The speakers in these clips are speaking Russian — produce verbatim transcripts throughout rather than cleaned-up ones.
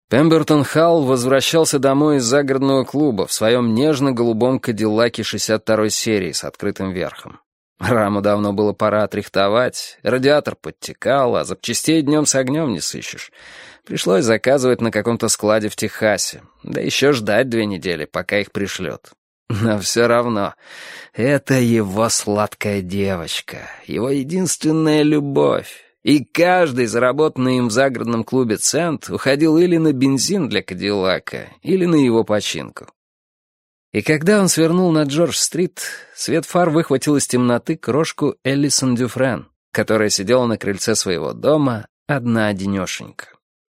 Пембертон-Халл возвращался домой из загородного клуба в своем нежно-голубом кадиллаке шестьдесят второй серии с открытым верхом. Раму давно было пора отрихтовать, радиатор подтекал, а запчастей днем с огнем не сыщешь. Пришлось заказывать на каком-то складе в Техасе, да еще ждать две недели, пока их пришлет. Но все равно, это его сладкая девочка, его единственная любовь. И каждый заработанный им в загородном клубе цент уходил или на бензин для Кадиллака, или на его починку. И когда он свернул на Джордж-стрит, свет фар выхватил из темноты крошку Эллисон Дюфрен, которая сидела на крыльце своего дома, одна-одинешенька.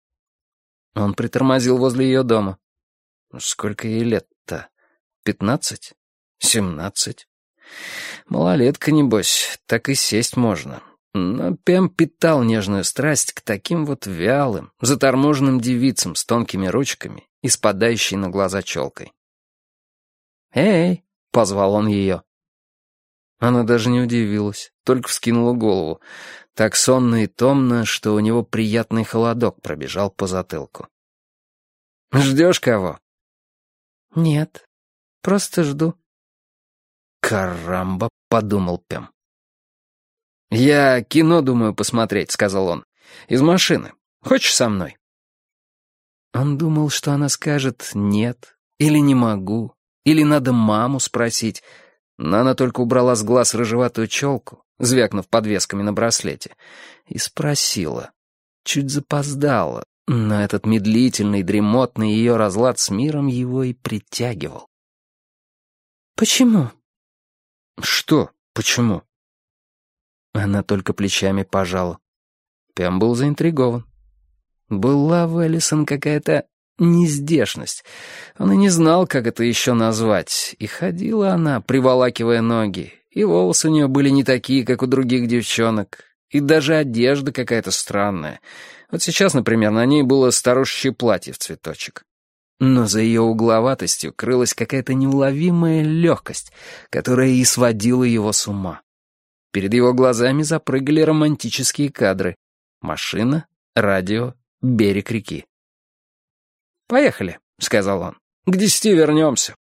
Он притормозил возле ее дома. Сколько ей лет-то? Пятнадцать? Семнадцать? Малолетка, небось, так и сесть можно. Но Пем питал нежную страсть к таким вот вялым, заторможенным девицам с тонкими ручками и спадающей на глаза челкой. «Эй!» — позвал он ее. Она даже не удивилась, только вскинула голову, так сонно и томно, что у него приятный холодок пробежал по затылку. «Ждешь кого?» «Нет, просто жду». «Карамба!» — подумал Пем. «Я кино думаю посмотреть», — сказал он. «Из машины. Хочешь со мной?» Он думал, что она скажет «нет» или «не могу», или «надо маму спросить», но она только убрала с глаз рыжеватую челку, звякнув подвесками на браслете, и спросила. Чуть запоздала, но этот медлительный, дремотный ее разлад с миром его и притягивал. «Почему?» «Что «почему»?» Она только плечами пожала. Пем был заинтригован. Была в Эллисон какая-то нездешность. Он и не знал, как это еще назвать. И ходила она, приволакивая ноги. И волосы у нее были не такие, как у других девчонок. И даже одежда какая-то странная. Вот сейчас, например, на ней было старушечье платье в цветочек. Но за ее угловатостью крылась какая-то неуловимая легкость, которая и сводила его с ума. Перед его глазами запрыгали романтические кадры. Машина, радио, берег реки. «Поехали», — сказал он. «К десяти вернемся».